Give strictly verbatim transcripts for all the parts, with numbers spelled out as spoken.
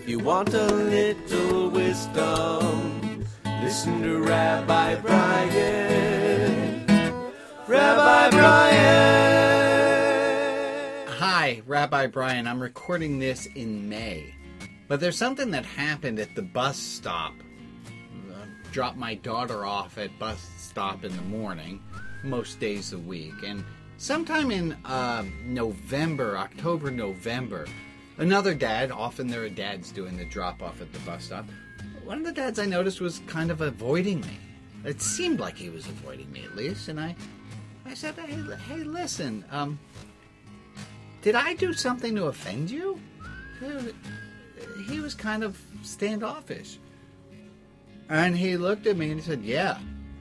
If you want a little wisdom, listen to Rabbi Brian. Rabbi Brian! Hi, Rabbi Brian. I'm recording this in May. But there's something that happened at the bus stop. Uh, dropped my daughter off at bus stop in the morning, most days a week. And sometime in uh, November, October, November, another dad, often there are dads doing the drop-off at the bus stop, one of the dads I noticed was kind of avoiding me. It seemed like he was avoiding me, at least. And I, I said, hey, hey listen, um, did I do something to offend you? He was kind of standoffish. And he looked at me and he said, yeah.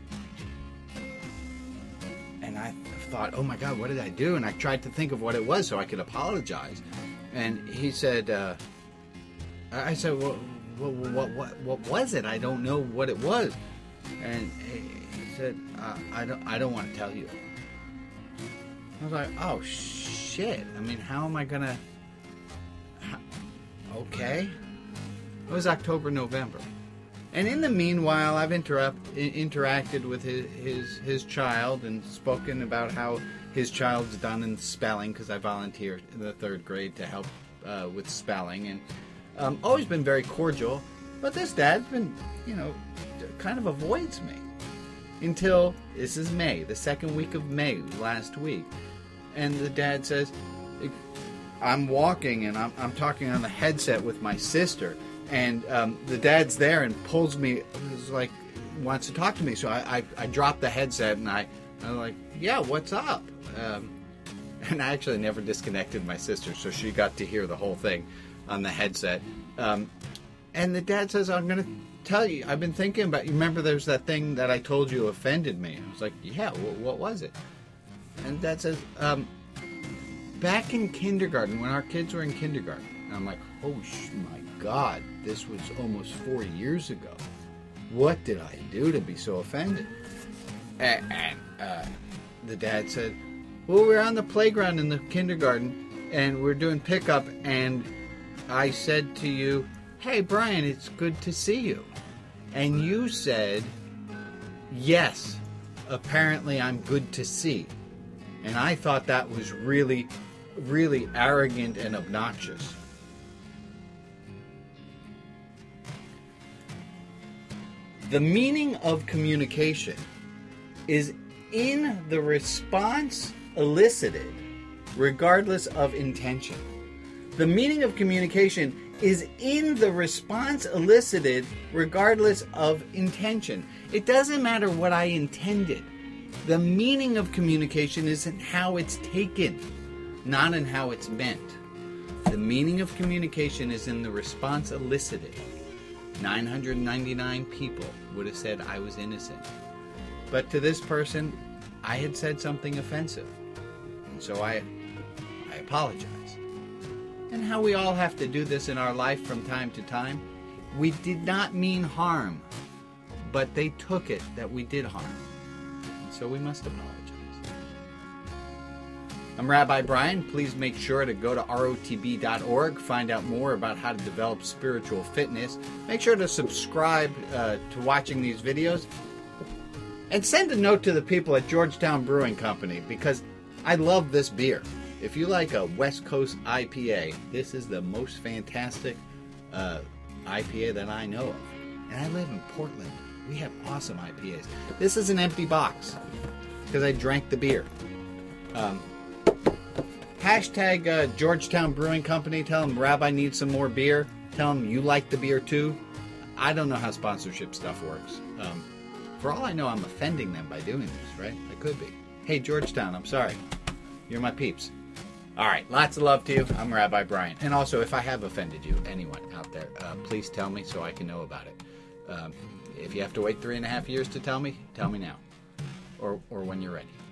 And I thought, oh my God, what did I do? And I tried to think of what it was so I could apologize. And he said, uh, I said, well, what, what, what, what was it? I don't know what it was. And he said, uh, I don't, I don't want to tell you. I was like, oh shit. I mean, how am I gonna? How, okay. It was October, November, and in the meanwhile, I've interrupt, interacted with his, his his child and spoken about how his child's done in spelling because I volunteer in the third grade to help uh, with spelling, and um, always been very cordial. But this dad's been, you know, kind of avoids me until this is May, the second week of May, last week, and the dad says, I'm walking and I'm, I'm talking on the headset with my sister, and um, the dad's there and pulls me, is like, wants to talk to me. So I, I, I drop the headset and I, I'm like, yeah, what's up? Um, and I actually never disconnected my sister, so she got to hear the whole thing on the headset. Um, and the dad says, I'm going to tell you, I've been thinking about, you remember there's that thing that I told you offended me? I was like, yeah, what, what was it? And dad says, um, back in kindergarten, when our kids were in kindergarten, and I'm like, oh sh- my God, this was almost four years ago. What did I do to be so offended? And, and uh, the dad said, well, we were on the playground in the kindergarten, and we're doing pickup, and I said to you, hey, Brian, it's good to see you. And you said, yes, apparently I'm good to see. And I thought that was really, really arrogant and obnoxious. The meaning of communication is in the response elicited, regardless of intention. The meaning of communication is in the response elicited, regardless of intention. It doesn't matter what I intended. The meaning of communication is in how it's taken, not in how it's meant. The meaning of communication is in the response elicited. nine hundred ninety-nine people would have said I was innocent. But to this person, I had said something offensive. And so I, I apologize. And how we all have to do this in our life from time to time. We did not mean harm, but they took it that we did harm. And so we must apologize. I'm Rabbi Brian. Please make sure to go to R O T B dot org, find out more about how to develop spiritual fitness. Make sure to subscribe uh, to watching these videos. And send a note to the people at Georgetown Brewing Company, because I love this beer. If you like a West Coast I P A, this is the most fantastic uh, I P A that I know of. And I live in Portland. We have awesome I P As. This is an empty box because I drank the beer. Um, hashtag uh, Georgetown Brewing Company. Tell them Rabbi needs some more beer. Tell them you like the beer too. I don't know how sponsorship stuff works. Um, for all I know, I'm offending them by doing this, right? I could be. Hey, Georgetown, I'm sorry. You're my peeps. All right, lots of love to you. I'm Rabbi Brian. And also, if I have offended you, anyone out there, uh, please tell me so I can know about it. Um, if you have to wait three and a half years to tell me, tell me now. Or, or when you're ready.